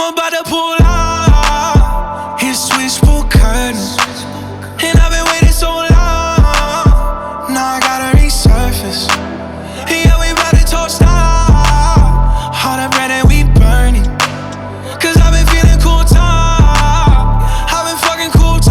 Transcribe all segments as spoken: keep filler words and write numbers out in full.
about to pull out. His switchboard curtains, and I've been waiting so long. Now I gotta resurface. Yeah, we about to toast out. All the bread that we burning, cause I've been feeling cool top. I've been fucking cool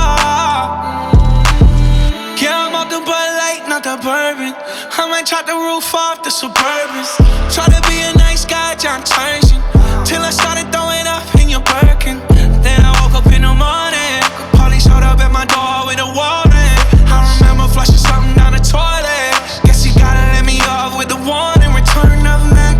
top. Yeah, I'm off the Bud Light, not the bourbon. I might chop the roof off the Suburbans. Try to be a nice guy, John Turgeon, till I started throwing up in your Birkin. Then I woke up in the morning, Paulie showed up at my door with a warning. I remember flushing something down the toilet. Guess you gotta let me off with the warning. Return of Mac.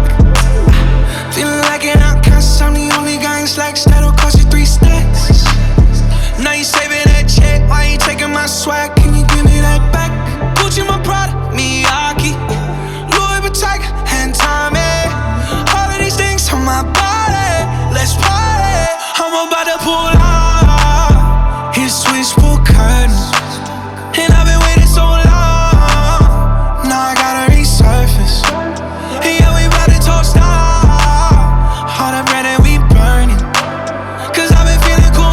Feeling like an outcast, I'm the only guy in slacks that'll cost you three stacks. Now you saving that check, why you taking my swag? Can you give me that back? Gucci my product, Miyake, Louis Vuitton, and Tommy. All of these things on my body, let's party. I'm about to pull out. His switchboard curtains, and I've been waiting so long. Now I gotta resurface. Yeah, we about to toast out. All the bread that we burning, cause I've been feeling cool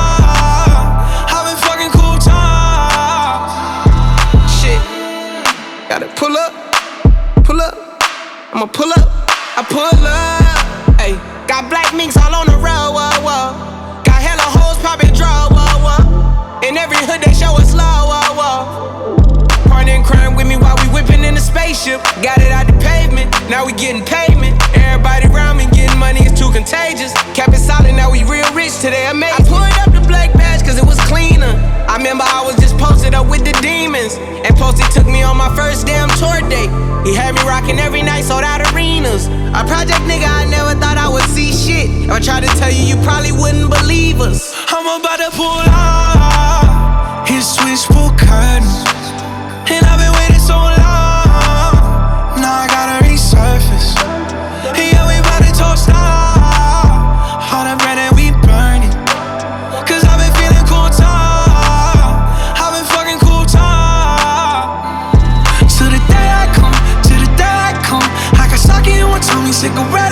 top. I've been fucking cool top. Shit, gotta pull up, pull up, I'ma pull up, I pull up. Ayy, got black minks all on the road, whoa, whoa. Got hella hoes poppin' draw, whoa, whoa. In every hood they show us love, whoa, whoa. Partner crime with me while we whippin' in the spaceship. Got it out the pavement, now we getting payment. Everybody around me getting money, it's too contagious. Cap it solid, now we real rich today, amazing. I pulled up the black badge cause it was cleaner. I remember I was just posted up with the demons, and Posty took me on my first damn tour date. He had me rockin' every night, sold out arenas. A project nigga, I never thought I would see shit. If I tried to tell you, you probably wouldn't believe us. I'm about to pull out. His switchboard curtains, and I've been waiting so long. Now I gotta resurface. Yeah, we about to toast out. All the bread that we burning, cause I've been feeling cool top. I've been fucking cool top. To the day I come, to the day I come, I can sock it in one Tommy cigarette